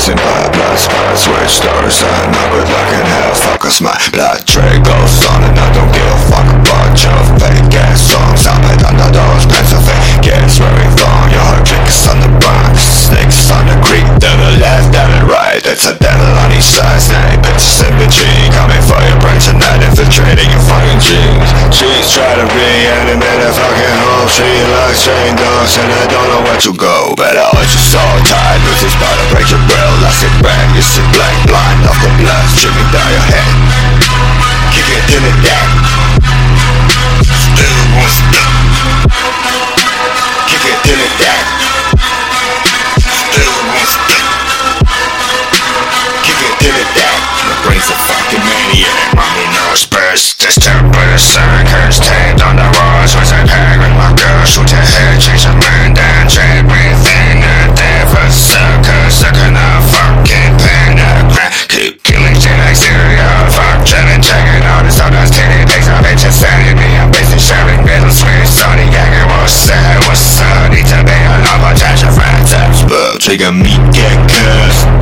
Missing by blood spots, switch stars and numbered like in hell. Fuck us, my blood trail goes on, and I don't give a fuck a bunch of fake ass songs. I'm it under those pencil fake gets very long. Your heart clicks on the box, snakes on the creek, devil left, devil right. It's a devil on each side, snake bitches in between, coming for your brain tonight, infiltrating your fucking jeans. She's trying to reanimate a fucking home. She likes train dogs and I don't know where to go. But I was just so tired, lose this about to break your will. I sit back, you sit blank, blind off the blood streaming down your head. Kick it till it dead. Still won't stop. Kick it till it dead. Still won't stop. Kick it till it dead. My brain's a fucking maniac. Mommy knows best. This temper is circus taped on the walls with a peg with my girl. Shoot your head, change your mind and check within a devil circus. Sucking a fucking pentagram. Keep killing shit like cereal. Fuck chillin', checking out the stardust titty pics of bitches sending me. I'm busy sharing little sweet Sony gagging. What's up? Need to be a long potential friend. Trigger me, get cursed.